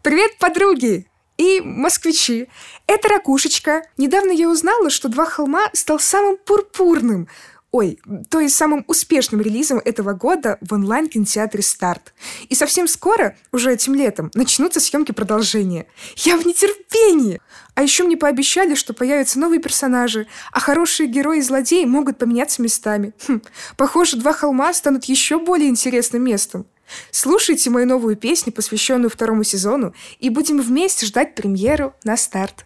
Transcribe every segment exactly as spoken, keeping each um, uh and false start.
Привет, подруги! И москвичи. Это Ракушечка. Недавно я узнала, что «Два холма» стал самым пурпурным, ой, то есть самым успешным релизом этого года в онлайн-кинотеатре «Старт». И совсем скоро, уже этим летом, начнутся съемки продолжения. Я в нетерпении! А еще мне пообещали, что появятся новые персонажи, а хорошие герои и злодеи могут поменяться местами. Хм, похоже, «Два холма» станут еще более интересным местом. Слушайте мою новую песню, посвященную второму сезону, и будем вместе ждать премьеру на «Старт».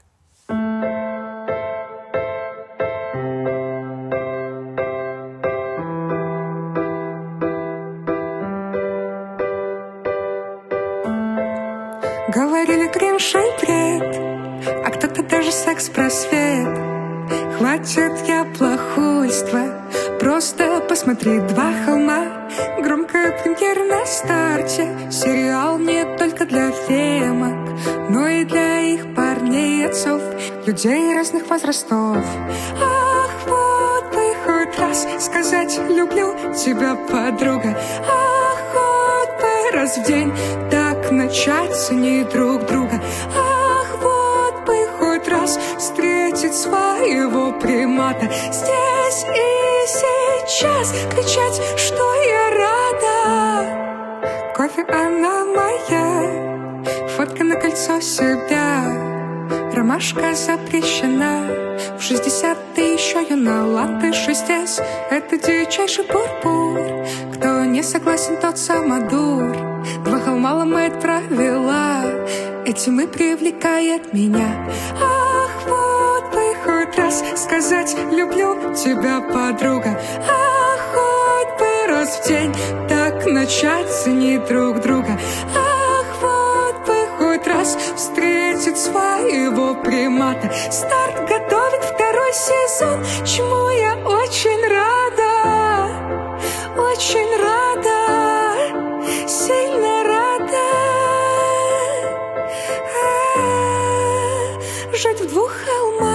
Говорили, кринж и бред, а кто-то даже секс-просвет. Хватит яблохуйства, просто посмотри «Два холма». Громкая премьера на старте. Сериал не только для фемок, но и для их парней и отцов, людей разных возрастов. Ах, вот бы хоть раз сказать «люблю тебя, подруга». Ах, хоть бы раз в день так начать ценить друг друга. Ах, вот бы хоть раз встретить своего примата. Здесь и сейчас кричать, что я рада. Кофе, она моя, фотка на кольцо себя. Ромашка запрещена, в шестьдесят ты еще юна. Латте шесть эс — это дичайший пурпур. Кто не согласен, тот самодур. Два холма ломает правила, этим и привлекает меня. Ах, вот бы хоть раз сказать «люблю тебя, подруга». Ах, хоть бы раз в день так начать ценить друг друга. Ах, вот бы хоть раз встретить своего примата. «Старт» готовит второй сезон, чему я очень рада. Очень рада, сильно рада. А-а-а, жить в двух холмах.